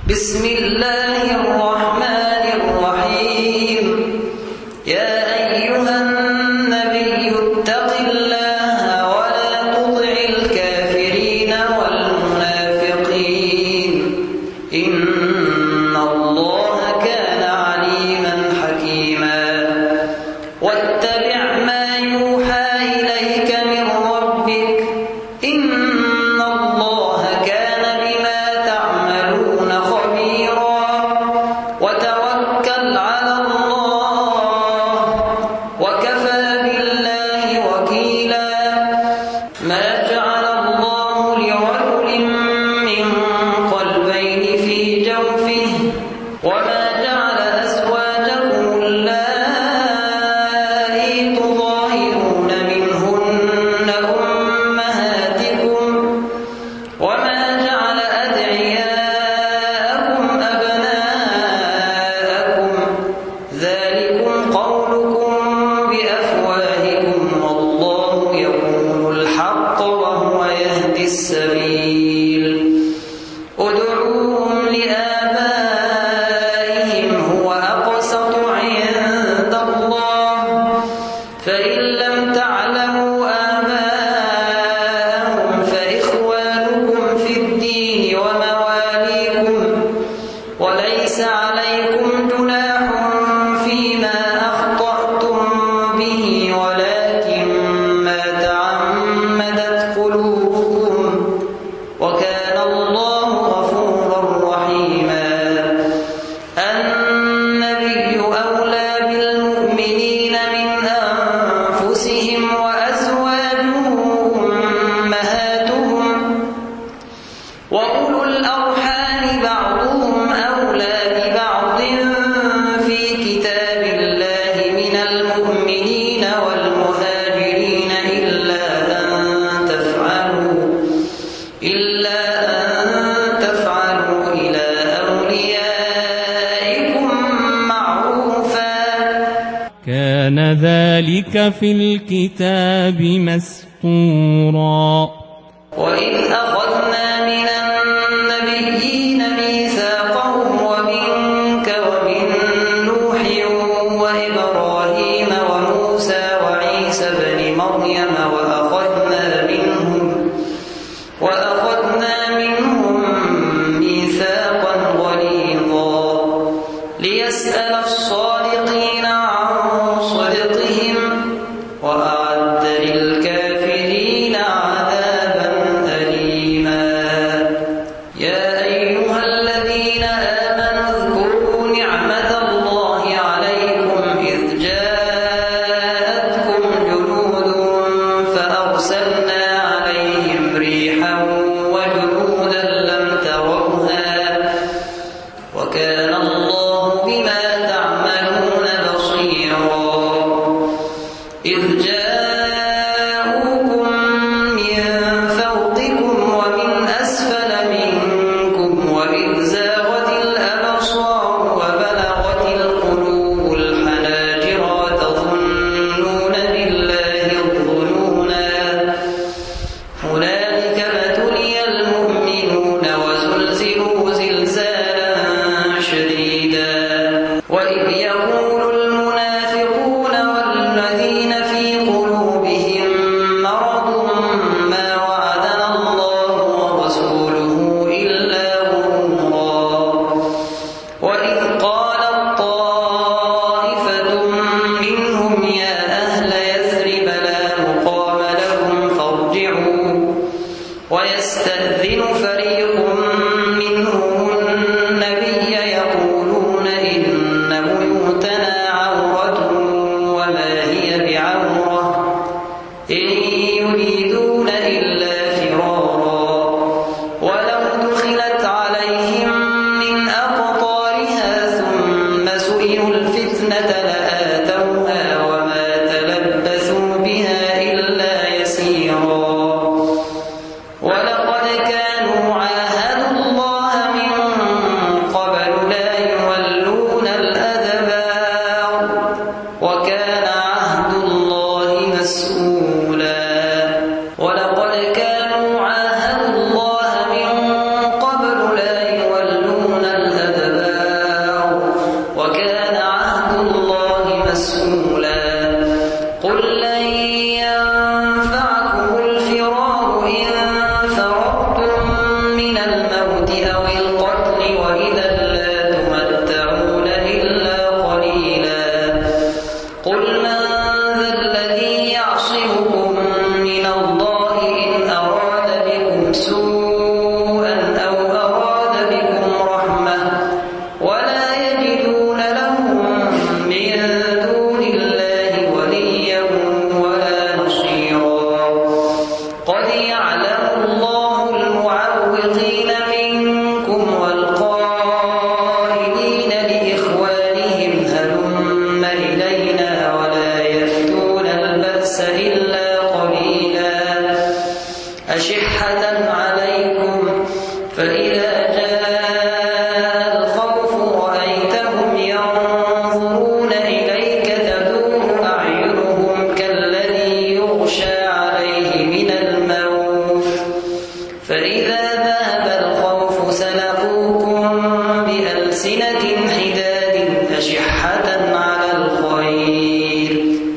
بسم الله الرحمن الرحيم. يا أيها النبي اتق الله ولا تطع الكافرين والمنافقين إن الله كان عليما حكيما. واتبع ما يوحى إليك من ربك إن الله كان بما تعملون خبيرا. وتوكل على الله وكفى بالله وكيلا. ما جعل الله لرجل من قلبين في جوفه وما جعل أزواجكم اللائي تظاهرون منهن أمهاتكم وما جعل أدعياءكم أبناءكم ذلكم قولكم بأفواهكم والله يقول الحق وهو يهدي السبيل. ادعوهم لآبائهم هو أقسط عند الله فإن لم تعلموا آباءهم فإخوانكم في الدين ومواليكم وليس عليكم جناح فيما أخطأتم به ولكن ما تعمدت قلوبكم وكان الله غفورا رحيما. النبي أولى بالمؤمنين من أنفسهم وأزواجه أمهاتهم وأولو الأرحام بعضهم أولى ببعض في كتاب الله من المؤمنين والمهاجرين إلا أن تفعلوا إلى أوليائكم معروفا كان ذلك في الكتاب مسطورا. وإذ أخذنا من النبيين ميثاقهم ومنك ومن نوح وإبراهيم وموسى وعيسى بن مريم وأخذنا منهم ميثاقا غليظا ليسأل الصادقين عن صدقهم وأعد للكافرين عذابا أليما. يأتوكم بألسنة حداد أشحة على الخير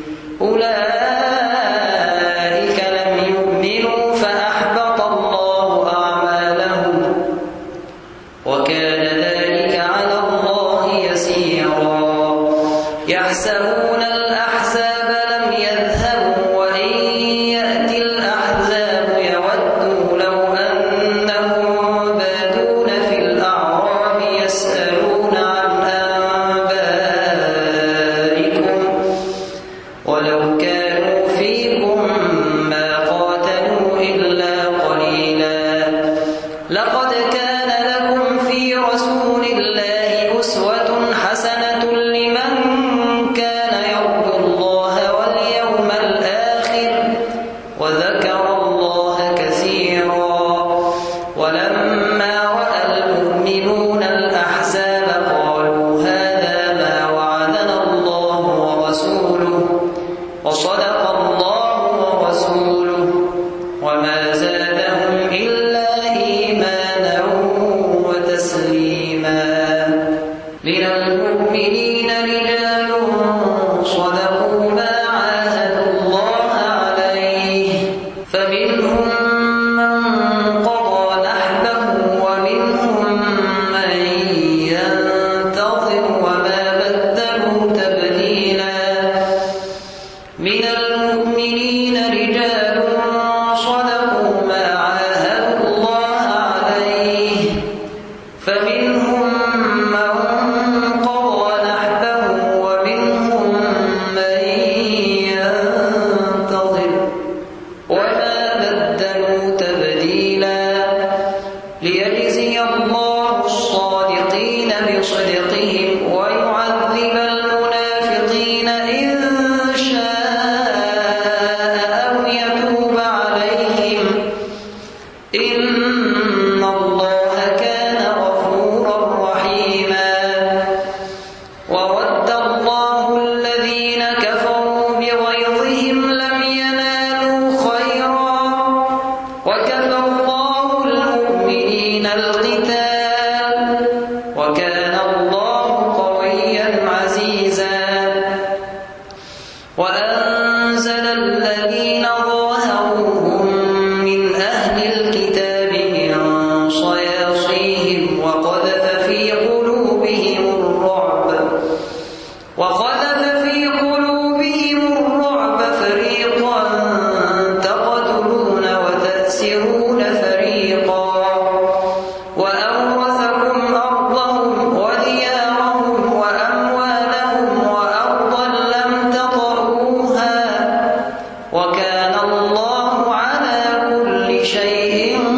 أولئك لم يؤمنوا فأحبط الله أعمالهم وكان ذلك على الله يسيرا يحسبون الأحزاب لم يذهبوا وإن يأتي الأحزاب يودوا لو أنهم بادون في الأعراب يسألون عن أنبائكم ولو كانوا فيكم ما قاتلوا إلا قليلا لقد كان لكم في رسول الله أسوة حسنة لمن كان يرجو الله واليوم الآخر وذكر الله كثيرا ولما رأى المؤمنون الأحزاب قالوا هذا ما وعدنا الله ورسوله وصدق الله ورسوله وما زادهم إلا إيمانا وتسليما من المؤمنين رجال صدقوا ما عاهدوا الله عليه فمنهم من قضى نحبه ومنهم من ينتظر وما بدلوا تبديلا من المؤمنين رجال صدقوا ما عاهدوا الله عليه فمنهم من قضى نحبه ومنهم من ينتظر وما بدلوا تبديلا ليجزي الله الصادقين بصدقهم ويعذب المنافقين إن شاء أو يتوب عليهم إن الله كان غفورا رحيما وود الله الذين كفروا بغيظهم لم ينالوا خيرا وكفى الله المؤمنين القتال وكان الله قويا عزيزا وأنزل الذين ظاهروهم من أهل الكتاب من صياصيهم وقذف في قلوبهم الرعب فريقا تقتلون وتأسرون فريقا وأورثكم أرضهم وديارهم وأموالهم وأرضا لم تطئوها وكان الله على كل شيء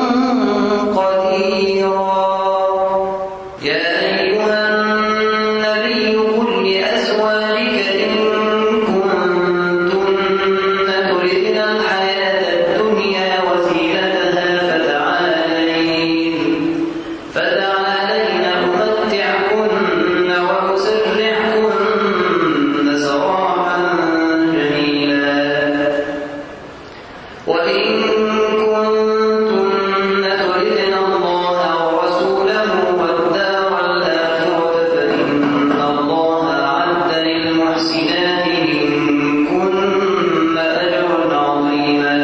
قديرا يا أيها النبي قل لأزواجك إن كنتن تردن الحياة الدنيا وزينتها فتعالين أمتعكن وأسرحكن سراحا جميلا وإن كنتن تردن الله ورسوله والدار الآخرة فإن الله أعد للمحسنات منكن أجرا عظيما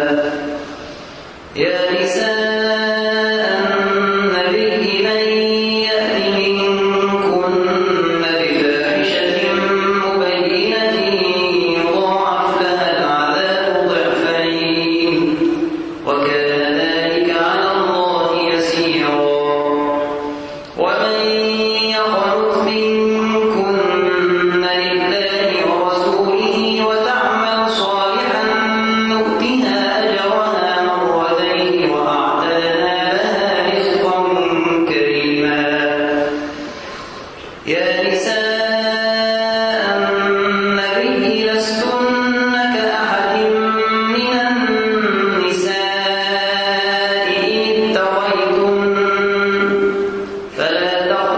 يا نساء النبي من يأت منكن بفاحشة مبينة يضاعف لها العذاب ضعفين وكان ذلك على الله يسيرا ومن يقنط منكن لله ورسوله وتعمل صالحا نؤتها أجرها مرتين وأعتدنا لها رزقا كريما يا نساء النبي لستن كأحد من النساء إن اتقيتن فلا تخضعن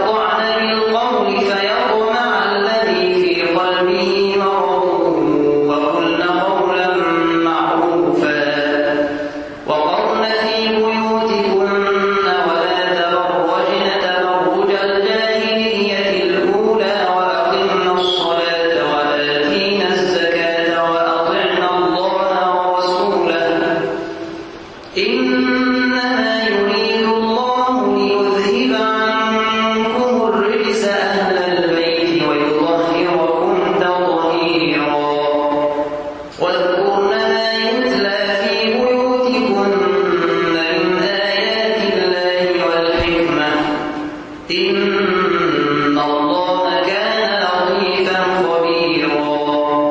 إن الله كان لطيفا خبيرا.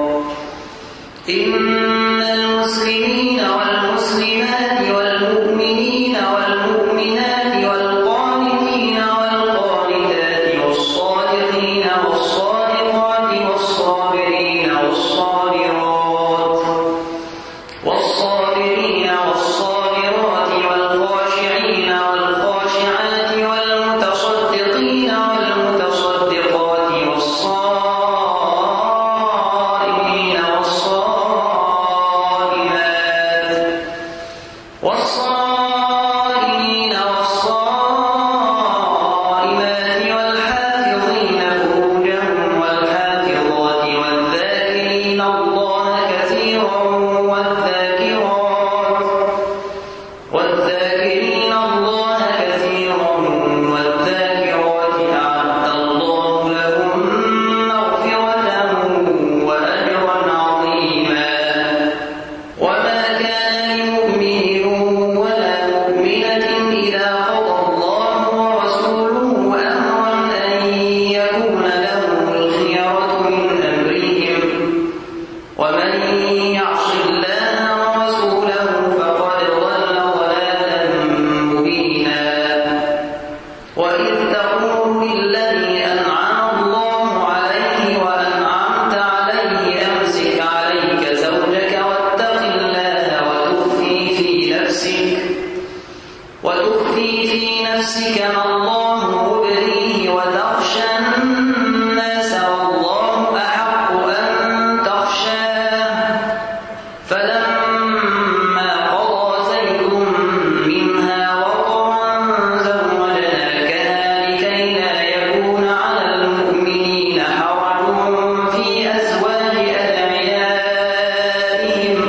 إن المسلمين والمسلمات والمؤمنين والمؤمنات والقانتين والقانتات والصادقين والصادقات والصابرين والصابرات والصابرين والصابرات والخاشعين والخاشعات والمتصدقين والمتصدقات والصائمين والصائمين والصائمات والحافظين فروجهم والحافظات والذاكرين الله كثيرا والذاكرين الله كثيرا والذاكرات أعد الله لهم مغفرة وأجرا عظيما. وما كان لمؤمن ولا مؤمنة إذا قضى الله ورسوله أمرا أن يكون لهم الخيرة من أمرهم ومن يعص الله ورسوله فقد ضل ضلالا مبينا. وإذ تقول للذي أنعم الله عليه وأنعمت عليه أمسك عليك زوجك واتق الله وتخفي في نفسك ما الله مبديه وتخشى الناس والله أحق أن تخشاه. فلما قضى زيد منها وطرا زوجناكها لكي لا يكون على المؤمنين حرج في أزواج أدعيائهم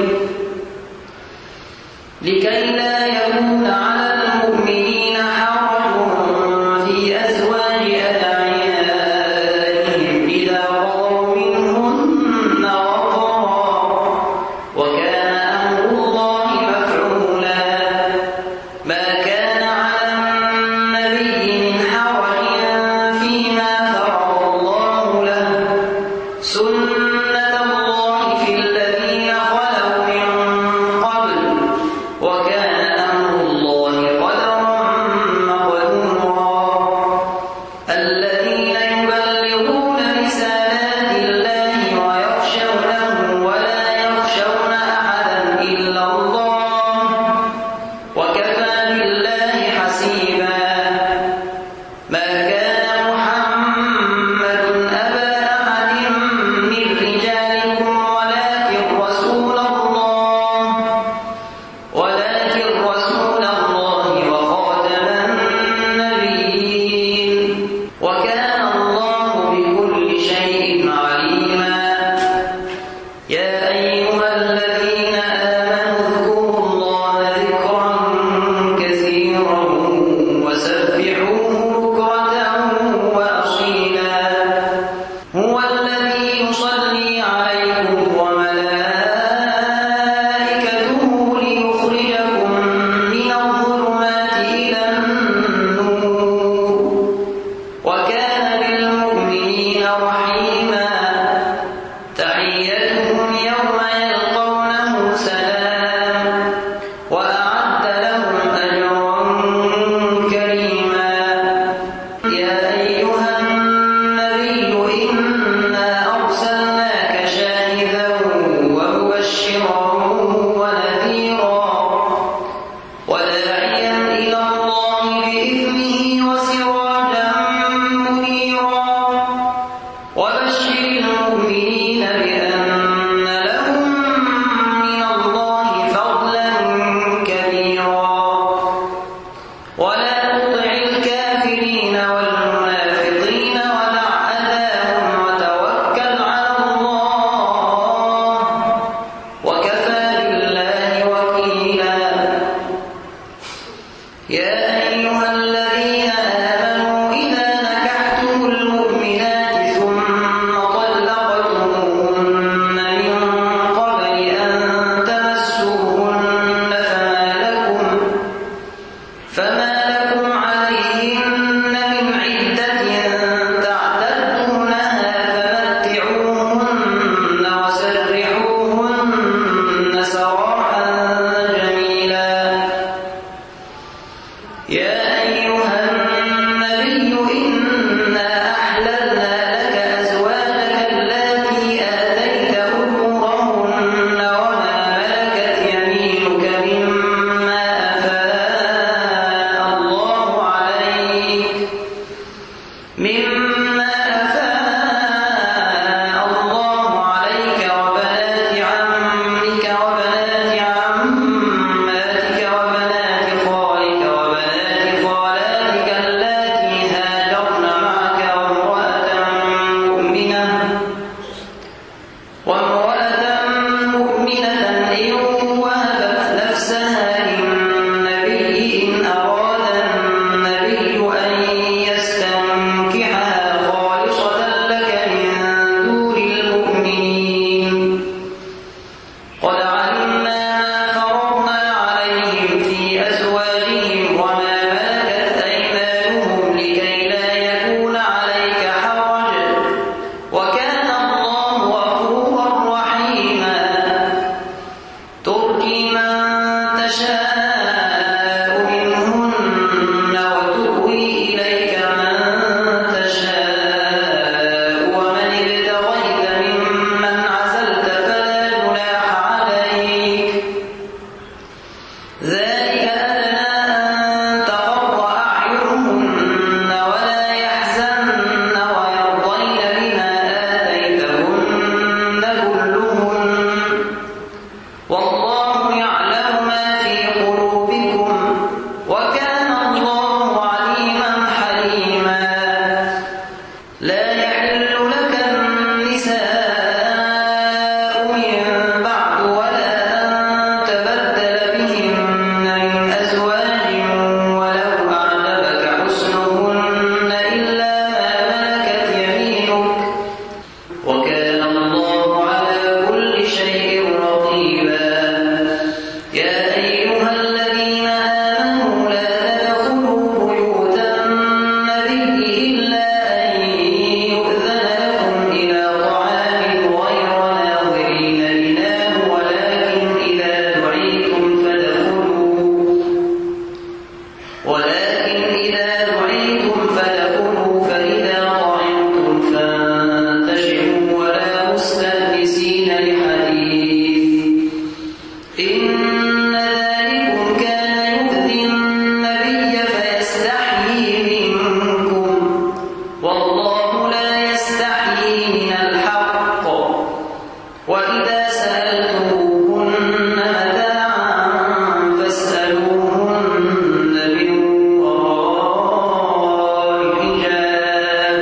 إذا قضوا منهن وطرا وكان أمر الله مفعولا. ما كان على النبي من حرج فيما فرض الله له سنة الله في الذين خلوا من قبل وكان أمر الله قدرا مقدورا. الذين يبلغون رسالات الله ويخشونه ولا يخشون أحدا إلا الله وكفى بالله حسيبا. ما كان محمد أبا أحد من رجالكم ولكن رسول الله وخاتم النبيين وكان الله بكل شيء عليما. يا أيها الذين آمنوا اذكروا الله ذكرا كثيرا وسبحوه بكرة وأصيلا. هو الذي يصلي عليكم وملائكته ليخرجكم من الظلمات إلى النور وكان مما أفاء الله عليك وبنات عمك وبنات عماتك وبنات خالك وبنات خالاتك اللاتي هاجرن معك وامرأة مؤمنة إن وهبت نفسها للنبي إن أراد النبي أن يستنكحها خالصة لك من دون المؤمنين قد علمنا ما فرضنا عليهم في أزواجهم وما ملكت أيمانهم لكي لا يكون عليك حرج وكان الله غفورا رحيما ترجي من تشاء منهن وتؤوي إليك من تشاء ومن ابتغيت ممن عزلت فلا جناح عليك ذلك أدنى أن تقر أعينهن ولا يحزن ويرضين بما آتيتهن كلهن والله يعلم ما في قلوبكم وكان الله عليما حليما لا يحل لك النساء من بعد ولا أن تبدل بهن من أزواج ولو أعجبك حسنهن إلا ما ملكت يمينك وكان الله على كل شيء رقيبا يا أيها الذين آمنوا لا تدخلوا بيوت النبي إلا أن يؤذن لكم إلى طعام غير ناظرين إناه ولكن إذا دعيتم فادخلوا فإذا طعمتم فانتشروا ولا مستأنسين لحديث إن ذلكم كان يؤذي النبي فيستحيي منكم والله لا يستحيي من الحق وإذا سألتموهن متاعا فاسألوهن من وراء حجاب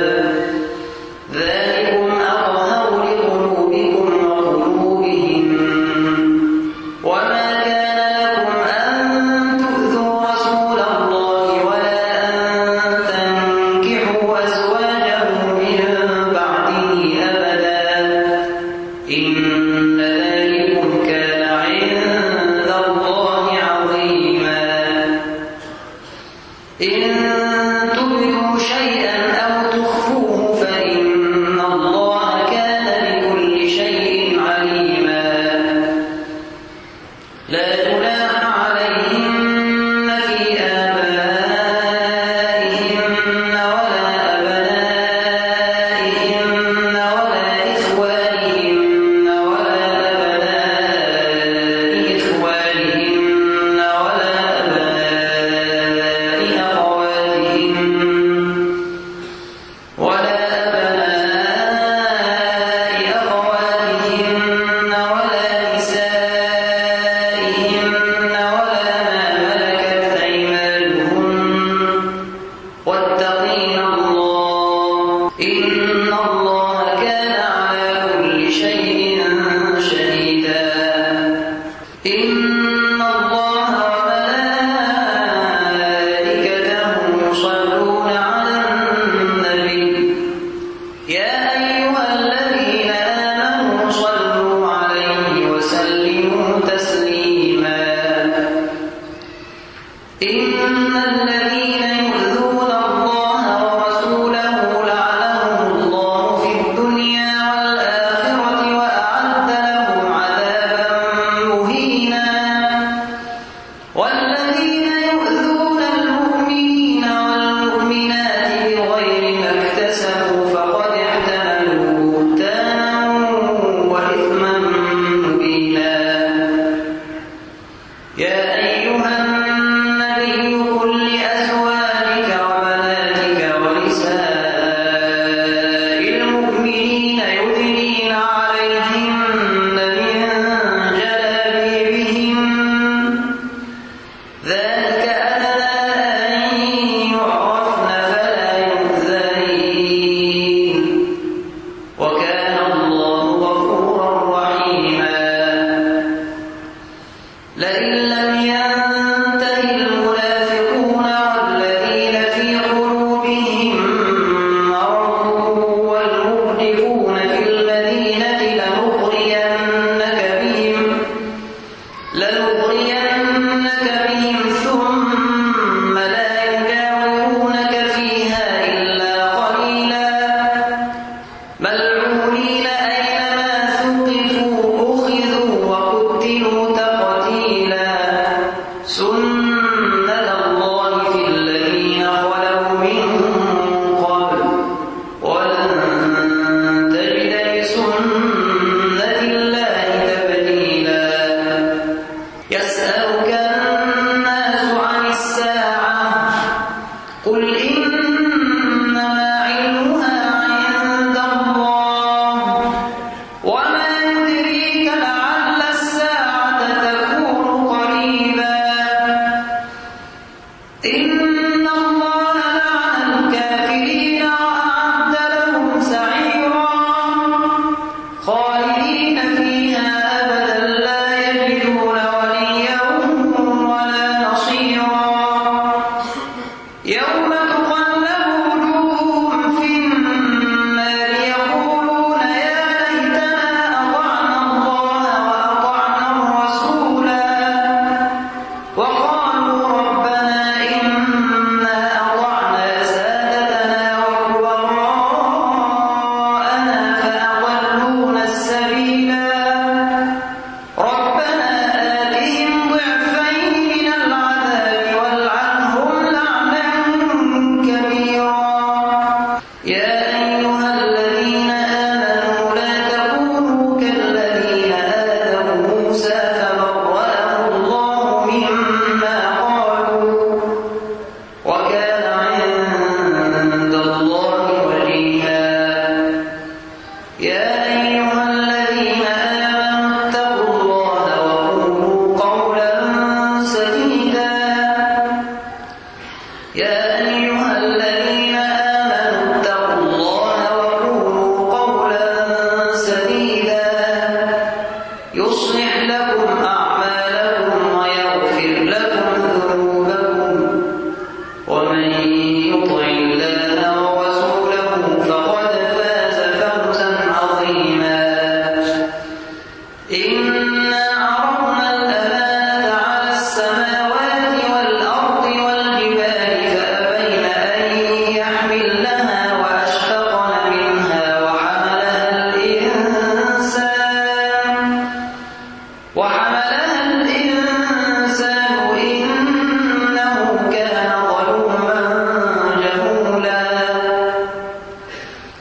ذلكم أطهر لقلوبكم وقلوبهم وما كان لكم أن تؤذوا رسول الله ولا أن تنكحوا أزواجه من بعده أبدا إن ذلكم كان عند الله عظيما إن تبدوا شيئا أو تخفوه فإن الله كان بكل شيء عليما لا جناح عليهن في آبائهن ولا أبنائهن ولا إخوانهن ولا أبناء إخوانهن ولا أبناء أخواتهن ولا أبناء أخواتهن ولا نسائهن ولا ما ملكت أيمانهن واتقين الله إن الله كان على كل شيء شهيدا إن الله وملائكته يصلون على النبي يا أيها الذين آمنوا صلوا عليه وسلموا تسليما إن الذين يؤذون الله ورسوله لعنهم الله في الدنيا والآخرة وأعد لهم عذابا مهينا والذين يؤذون المؤمنين والمؤمنات بغير ما اكتسبوا فقد احتملوا بهتانا وإثما مبينا يا أيها النبي قل لأزواجك وبناتك ونساء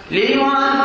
ليعذب